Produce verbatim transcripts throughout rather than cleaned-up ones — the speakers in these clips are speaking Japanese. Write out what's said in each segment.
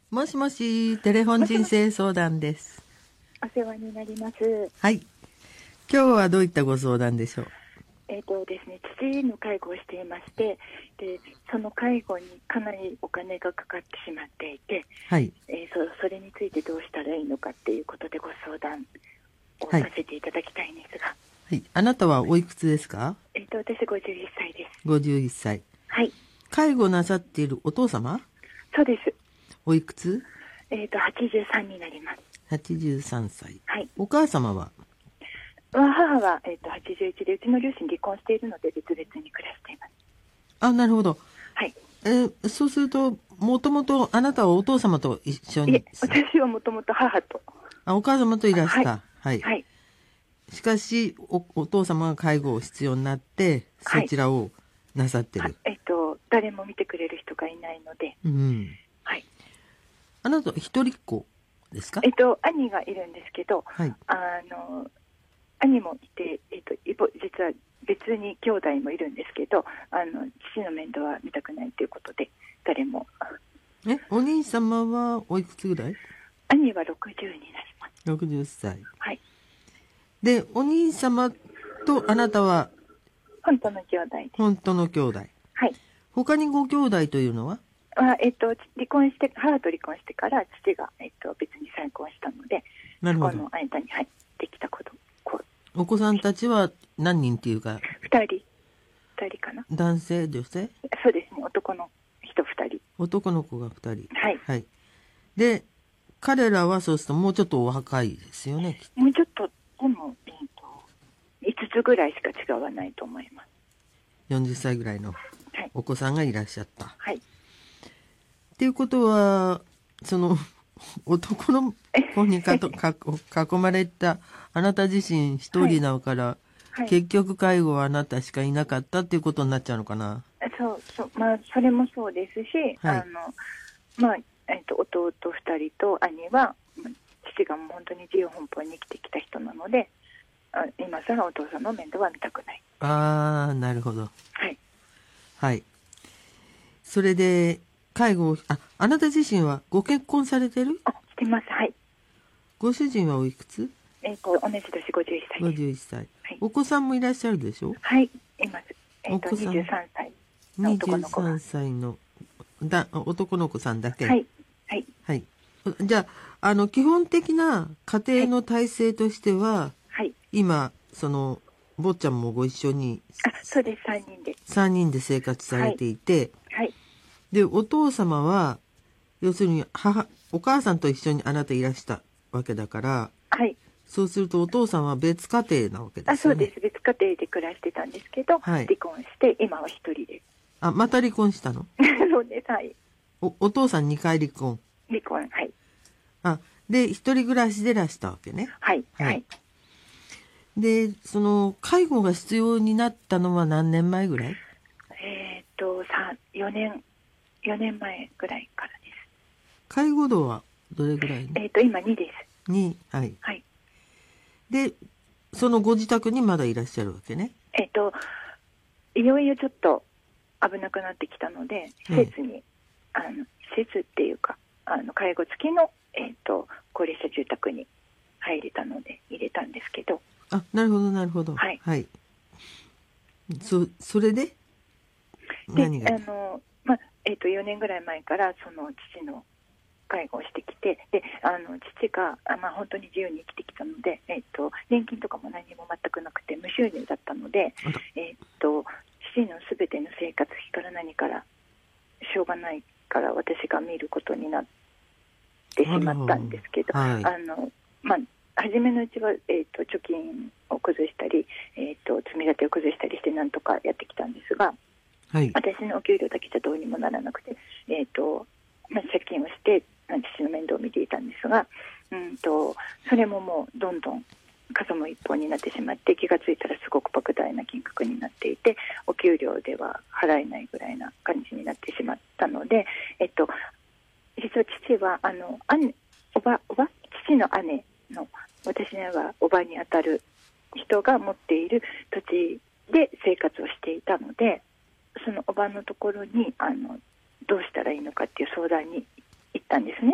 もしもし、テレフォン人生相談です。 お世話になります。 はい。今日はどういったご相談でしょう。 えっとですね、父の介護をしていまして、で、その介護にかなりお金がかかってしまっていて、 はい。 えー、そ, それについてどうしたらいいのかっていうことでご相談をはいさせていただきたいんですが。 はい。あなたはおいくつですか？ えっと、私ごじゅういっさいです。 ごじゅういっさい。 はい。 介護なさっているお父様？ そうです。 おいくつ？ えっと、はちじゅうさんになります。 はちじゅうさんさい。 はい。 お母様は？ 母は、えっと、はちじゅういちで、うちの両親離婚しているので別々に暮らしています。 あ、なるほど。 はい。 えー、そうすると、もともとあなたはお父様と一緒に？いえ、 私はもともと母と。 あ、お母様といらした。 はい。 はい。 はい。 しかしお、お父様が介護を必要になって、そちらをなさってる。 はい、えっと、誰も見てくれる人がいないので。 うん。 はい。 あなた一人っ子ですか？ えっと、兄がいるんですけど、 はい。 あの、兄もいて、えっと、実は別に兄弟もいるんですけど、あの、父の面倒は見たくないということで、誰も。 え、お兄様はおいくつぐらい？ 兄はろくじゅうになります。 ろくじゅっさい。 はい。 で、お兄様とあなたは本当の兄弟です。 本当の兄弟。 はい。 他にご兄弟というのは？ あ、えっと、離婚して、母と離婚してから父が、えっと、別に再婚したので、 なるほど。 そこの間に、はい、できたこと。こうお子さんたちは何人っていうか？ 二人。二人かな。 男性、女性？ そうですね、男の人二人。 男の子が二人。 はい。 はい。で、彼らはそうするともうちょっとお若いですよね。 もうちょっと、でも、えっと、いつつぐらいしか違わないと思います。 よんじゅっさいぐらいのお子さんがいらっしゃった。 はい。 っていうことは、その、男の子にかとか囲まれたあなた自身一人なのから、はいはい、結局介護はあなたしかいなかったっていうことになっちゃうのかな。 そうそう、まあ、それもそうですし、はい、あの、まあ、えっと、弟二人と兄は、父がもう本当に自由奔放に生きてきた人なので、あ今更お父さんの面倒は見たくない。 ああ、なるほど。 はい。 はい。それで、介護を、あ、あなた自身はご結婚されてる？ あ、してます。はい。 ご主人はおいくつ？ えっと、同じ年ごじゅういっさいです。 ごじゅういっさい。はい、お子さんもいらっしゃるでしょ？ はい、います。えっと、にじゅうさんさいの男の子が。 にじゅうさんさいのだ男の子さんだけ。 はい。はい。 はい。じゃあ、あの、基本的な家庭の体制としては、はい、今、その、坊ちゃんもご一緒に。 あ、そうです、さんにんで。 さんにんで生活されていて、 はい。はい、 で、お父様は、要するに、母、お母さんと一緒にあなたいらしたわけだから、 はい。 そうするとお父さんは別家庭なわけですよね。 あ、そうです。別家庭で暮らしてたんですけど、はい、離婚して今は一人です。 あ、また離婚したの？ そうです。はい。 お、お父さんにかい離婚。 離婚、はい。 あ、で、一人暮らしでらしたわけね。 はい。はい。はい、 で、その、介護が必要になったのは何年前ぐらい？ えー、っと、よねん、よねんまえぐらいからです。 介護度はどれぐらい？ えー、っと、今にです。 に、はい。 はい。 で、そのご自宅にまだいらっしゃるわけね。 えっと、いよいよちょっと危なくなってきたので、施設に、ええ、あの施設っていうか、あの介護付きの、えっと、高齢者住宅に入れたので入れたんですけど。 あ、なるほどなるほど。 はい。 はい。そそれで何が？ で、あの、まあ、えっと、よねんぐらい前からその父の介護をしてきて、で、あの父があ、まあ、本当に自由に生きてきたので、えっと、年金とかも何も全くなくて無収入だったので、えっと、父のすべての生活費から何からしょうがないから私が見ることになってしまったんですけど、はい、あの、まあ、初めのうちは、えっと、貯金を崩したり、えっと、積み立てを崩したりしてなんとかやってきたんですが、はい、私のお給料だけじゃどうにもならなくて、えっと、まあ、借金をして父の面倒を見ていたんですが、うんと、それももうどんどんかさむ一方になってしまって、気がついたらすごく莫大な金額になっていて、お給料では払えないぐらいな感じになってしまったので、えっと、実は父はあの姉おばおば父の姉の、私はおばにあたる人が持っている土地で生活をしていたので、そのおばのところにあのどうしたらいいのかっていう相談に行ったんですね。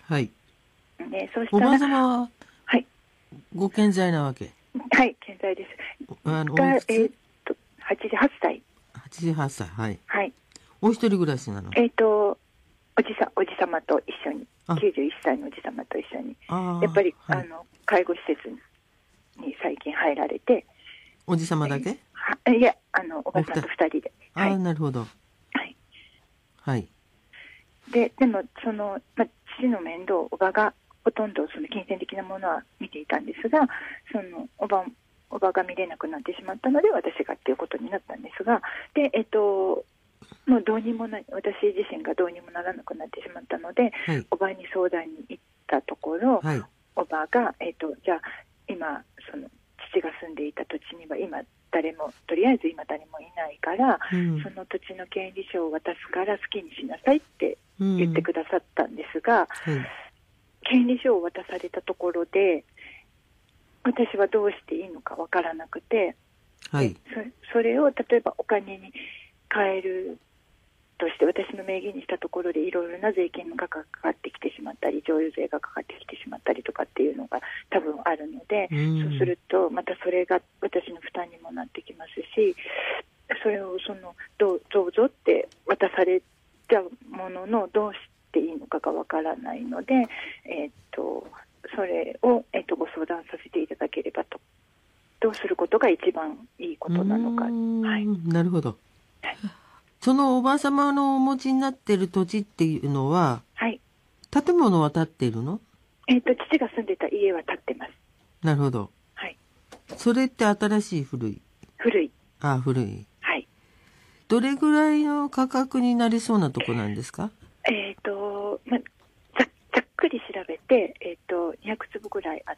はい。 で、そうしたら。 おばあ様は、 はい。 ご健在なわけ？ はい、健在です。 あの、 が、 おいくつ？ えっと、はちじゅうはっさい。 はちじゅうはっさい、はい。 はい。 お一人暮らしなの？ えっと、おじさ、おじさまと一緒に、きゅうじゅういっさいのおじさまと一緒に、やっぱり、はい、あの、介護施設に最近入られて。 おじさまだけ？ は、いや、あの、おばさんと二人で。 ああ、はい、なるほど。 はい。 はい。 で、でも、その、まあ、父の面倒、おばが、ほとんどその金銭的なものは見ていたんですが、その、おば、おばが見れなくなってしまったので、私がっていうことになったんですが、で、えっと、もうどうにもない、私自身がどうにもならなくなってしまったので、はい、おばに相談に行ったところ、はい、おばが、えっと、じゃあ、今、その、父が住んでいた土地には今、誰も、とりあえず今誰もいないから、うん、その土地の権利書を渡すから好きにしなさいって言ってくださったんですが、うんはい、権利書を渡されたところで、私はどうしていいのかわからなくて、はい、そ, それを例えばお金に変えるとして私の名義にしたところでいろいろな税金がかかってきてしまったり、贈与税がかかってきてしまったりとかっていうのが多分あるので、うん、そうするとまたそれが私の負担にもなってきますし、それをそのどう、どうぞって渡されたもののどうしていいのかがわからないので、えー、っとそれを、えー、っとご相談させていただければと。どうすることが一番いいことなのか。はい、 なるほど。はい、そのおばあ様のお持ちになっている土地っていうのは、はい、建物は建っているの？ えっと、父が住んでた家は建ってます。 なるほど。はい。それって新しい古い？ 古い。 ああ、古い。 はい。 どれぐらいの価格になりそうなとこなんですか？ えっと、ま、ざ, ざっくり調べて、えっと、にひゃくつぶぐらいあって、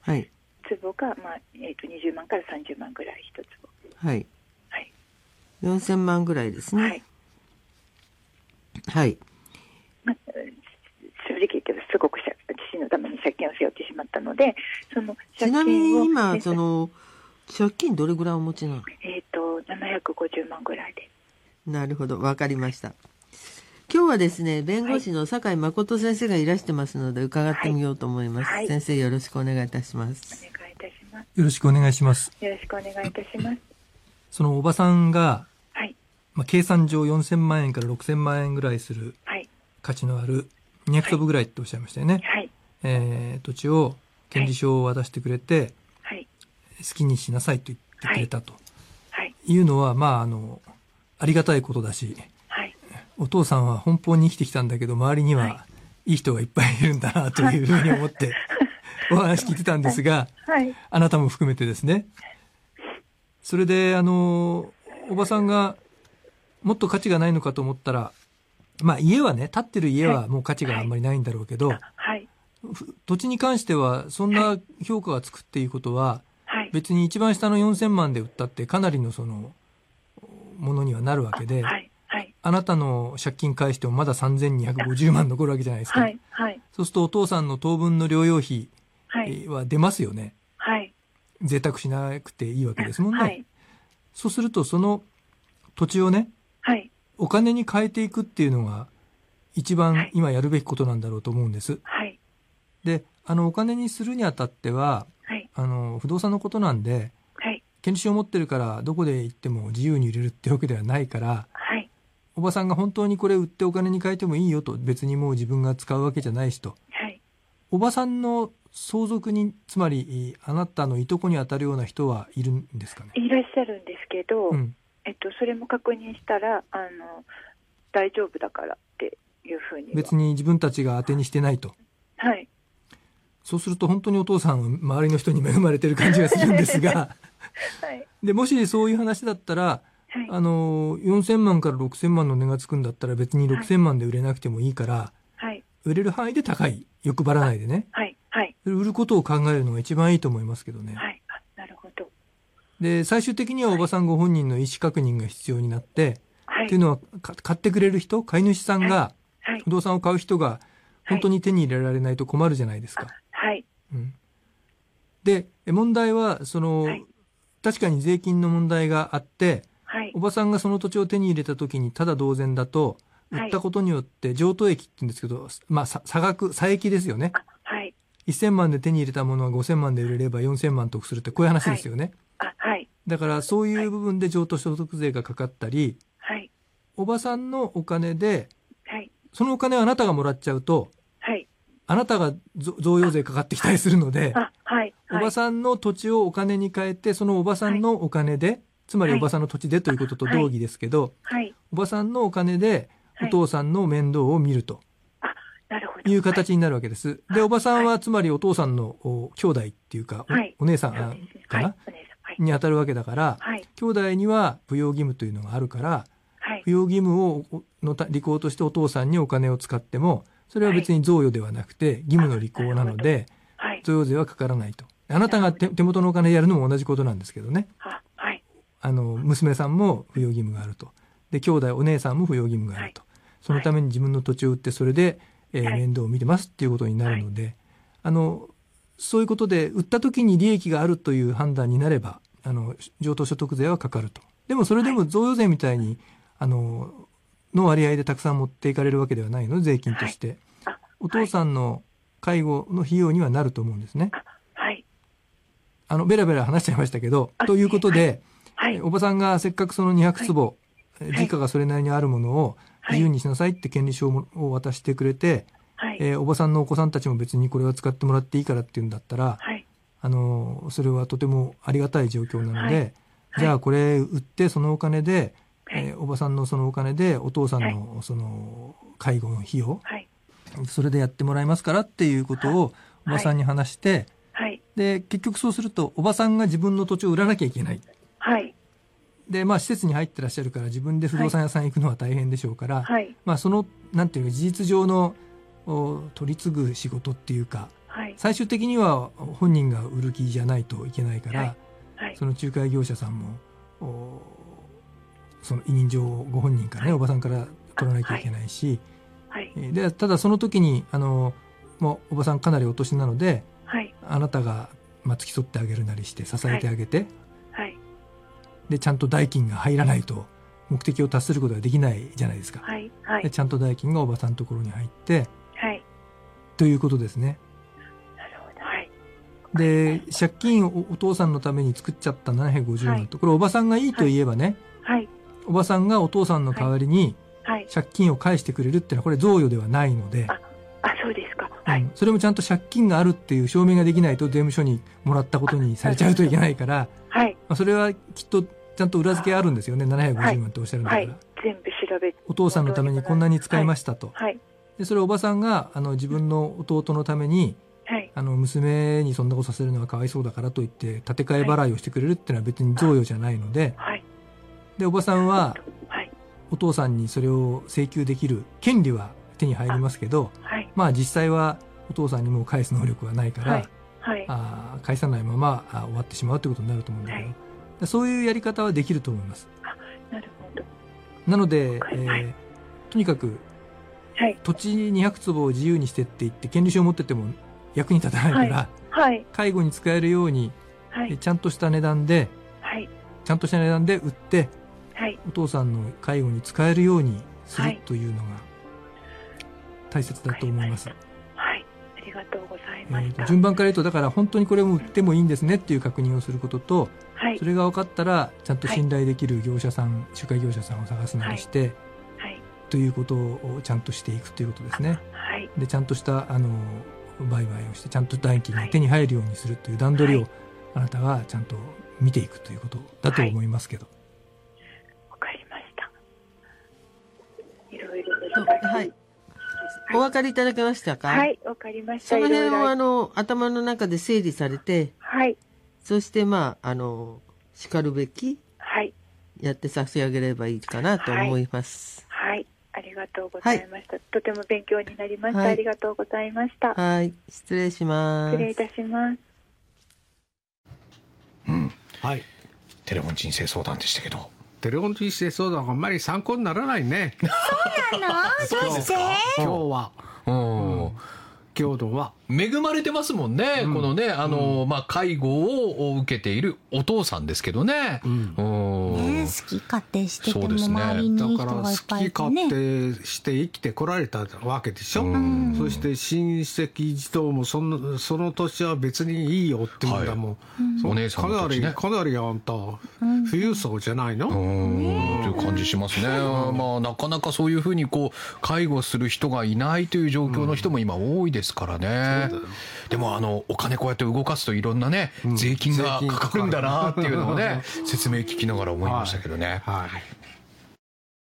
はい。坪が、まあえー、とにじゅうまんからさんじゅうまんぐらい一坪。 はい。はい。よんせんまんぐらいですね。はい。はい。 まあ、正直言ってすごく父のために借金を背負ってしまったので、その借金を。 ちなみに今、その、借金どれぐらいお持ちなの？ えっと、ななひゃくごじゅうまんぐらいで。 なるほど。わかりました。今日はですね、弁護士の酒井誠先生がいらしてますので、伺ってみようと思います。はい、先生、よろしくお願いいたします。 お願いいたします。 よろしくお願いします。 よろしくお願いいたします。 そのおばさんが、はい、まあ、計算上よんせんまんえんからろくせんまんえんぐらいする価値のあるにひゃく坪ぐらいっておっしゃいましたよね。はい、えー、土地を、権利書を渡してくれて、はい、好きにしなさいと言ってくれたと、はい、いうのは、まあ、あの、ありがたいことだし、お父さんは奔放に生きてきたんだけど、周りにはいい人がいっぱいいるんだなというふうに思ってお話聞いてたんですが、はいはい、あなたも含めてですね。それで、あの、おばさんがもっと価値がないのかと思ったら、まあ家はね、建ってる家はもう価値があんまりないんだろうけど、はいはい、土地に関してはそんな評価がつくっていうことは、はい、別に一番下のよんせんまんで売ったってかなりのそのものにはなるわけで、はいはい、あなたの借金返してもまださんぜんにひゃくごじゅうまん残るわけじゃないですか、はいはい、そうするとお父さんの当分の療養費は出ますよね、はい、贅沢しなくていいわけですもんね、はい、そうするとその土地をね、はい、お金に変えていくっていうのが一番今やるべきことなんだろうと思うんです、はい、で、あのお金にするにあたっては、はい、あの不動産のことなんで、はい、権利書を持ってるからどこで行っても自由に売れるってわけではないから、はい、おばさんが本当にこれ売ってお金に変えてもいいよと、別にもう自分が使うわけじゃないしと、はい、おばさんの相続人、つまりあなたのいとこに当たるような人はいるんですかね？ いらっしゃるんですけど、うんえっと、それも確認したらあの大丈夫だからっていうふうに、 別に自分たちが当てにしてないと、はい、そうすると本当にお父さんは周りの人に恵まれてる感じがするんですが、はい、でもしそういう話だったら、はい、あのよんせんまんからろくせんまんの値がつくんだったら別にろくせんまんで売れなくてもいいから、はい、売れる範囲で高い、欲張らないでね、はいはい、売ることを考えるのが一番いいと思いますけどね、はい、 なるほど。 で最終的にはおばさんご本人の意思確認が必要になって、はい、っていうのは買ってくれる人、買い主さんが、はい、不動産を買う人が本当に手に入れられないと困るじゃないですか、はいうん、で問題はその、はい、確かに税金の問題があって、はい、おばさんがその土地を手に入れた時にただ同然だと売ったことによって譲渡益って言うんですけど、まあ、差額、差益ですよね。 はい。 せんまんで手に入れたものはごせんまんで売れればよんせんまん得するってこういう話ですよね。 はい。あ、はい。 だからそういう部分で譲渡所得税がかかったり、はい、おばさんのお金で、はい、そのお金をあなたがもらっちゃうと、はい、あなたが贈与税かかってきたりするので、あ、はい、おばさんの土地をお金に変えて、そのおばさんのお金で、つまりおばさんの土地でということと同義ですけど、はい、おばさんのお金でお父さんの面倒を見ると。 なるほど。 いう形になるわけです。で、おばさんはつまりお父さんのお兄弟っていうか、はい、お, お姉さんかな、はいはい、に当たるわけだから、はい、兄弟には扶養義務というのがあるから、はい、扶養義務をの履行としてお父さんにお金を使っても、それは別に贈与ではなくて義務の履行なので、はい、贈与税はかからないと。あなたが 手, 手元のお金でやるのも同じことなんですけどね。はい、あの娘さんも扶養義務があると。で、兄弟お姉さんも扶養義務があると。そのために自分の土地を売ってそれでえー、面倒を見てますっていうことになるので、はい、あのそういうことで売った時に利益があるという判断になればあの譲渡所得税はかかると。でもそれでも贈与税みたいにあのの割合でたくさん持っていかれるわけではないので、税金として、はい、お父さんの介護の費用にはなると思うんですね。はい、あのベラベラ話しちゃいましたけど、ということで、はいはい、おばさんがせっかくそのにひゃくつぼ、はい、時価がそれなりにあるものを自由にしなさいって権利書を渡してくれて、はい、えー、おばさんのお子さんたちも別にこれは使ってもらっていいからっていうんだったら、はい、あのそれはとてもありがたい状況なので、はい、じゃあこれ売ってそのお金で、はい、えー、おばさんのそのお金でお父さんのその介護の費用、はい、それでやってもらいますからっていうことをおばさんに話して、はい、で結局そうするとおばさんが自分の土地を売らなきゃいけない。はい、で、まあ、施設に入ってらっしゃるから自分で不動産屋さん行くのは大変でしょうから、はい、まあ、そのなんていうか事実上の取り継ぐ仕事っていうか、はい、最終的には本人が売る気じゃないといけないから、はいはい、その仲介業者さんもその委任状をご本人からね、はい、おばさんから取らなきゃいけないし、はいはい、でただその時にあのもうおばさんかなりお年なので、はい、あなたが、まあ、付き添ってあげるなりして支えてあげて、はいはい、でちゃんと代金が入らないと目的を達することができないじゃないですか、はいはい、でちゃんと代金がおばさんのところに入って、はい、ということですね。なるほど、はい、で借金をお父さんのために作っちゃったななひゃくごじゅうまんと、はい、これおばさんがいいと言えばね、はい、おばさんがお父さんの代わりに借金を返してくれるっていうのはこれ贈与ではないので、 ああ、そうですか、はい、うん、 それもちゃんと借金があるっていう証明ができないと税務署にもらったことにされちゃうといけないから、はい、まあ、それはきっとちゃんと裏付けあるんですよね。ななひゃくごじゅうまんっておっしゃるんだから、はいはい、 全部調べてお父さんのためにこんなに使いましたと、はい、でそれをおばさんがあの自分の弟のために、はい、あの娘にそんなことさせるのはかわいそうだからと言って立て替え払いをしてくれるっていうのは別に贈与じゃないので、はい、でおばさんは、はい、お父さんにそれを請求できる権利は手に入りますけど、はい、まあ実際はお父さんにもう返す能力はないから、はいはい、あ返さないままあ終わってしまうということになると思うんだけど、はい、そういうやり方はできると思います。 あ、なるほど。 なので、えーはい、とにかく、はい、土地にひゃくつぼを自由にしてって言って権利書を持ってても役に立たないから、はいはい、介護に使えるように、はい、ちゃんとした値段で、はい、ちゃんとした値段で売って、はい、お父さんの介護に使えるようにするというのが大切だと思います。 はい、ありがとうございました。 えー、順番から言うと、だから本当にこれも売ってもいいんですねっていう確認をすることと、はい、それが分かったらちゃんと信頼できる業者さん、はい、仲介業者さんを探すなりして、はい、ということをちゃんとしていくということですね。はい、でちゃんとしたあの売買をしてちゃんと代金が手に入るようにするという段取りを、はい、あなたがちゃんと見ていくということだと思いますけど。 わ、はい、かりました。いろいろはい、お分かりいただけましたか？ はい、わかりました。 その辺をあの頭の中で整理されて、はい、そしてまああのしかるべき、はい、やって差し上げればいいかなと思います。 はい、はい、ありがとうございました。はい、とても勉強になりました。はい、ありがとうございました。 はい、失礼します。 失礼いたします。 うん、はい。テレフォン人生相談でしたけど。 テレフォン人生相談があんまり参考にならないね。 そうなの？どうして？ 今日は。うん。 先ほどは恵まれてますもんね、うん、このねあの、うんまあ、介護を受けているお父さんですけどね、うん、 ね好き勝手してても周りにいい人がいっぱいいてね、 だから好き勝手して生きてこられたわけでしょ、うん、そして親戚一同もその、その年は別にいいよって言うんだもん、はい、お姉さんの年ねかなりかなりあんた富裕層じゃないの、 うんうんという感じしますね、まあ、なかなかそういうふうにこう介護する人がいないという状況の人も今多いですからね、うん、でもあのお金こうやって動かすといろんなね、うん、税金がかかるんだなっていうのをね説明聞きながら思いましたけどね、はいはい